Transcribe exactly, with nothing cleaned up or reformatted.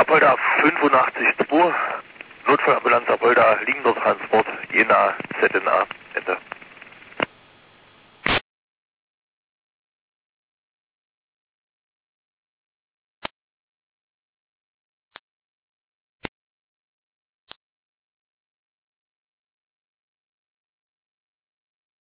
Apolda fünfundachtzig zwei, Notfallambulanz Apolda, liegender Transport, Jena, Z N A, Ende.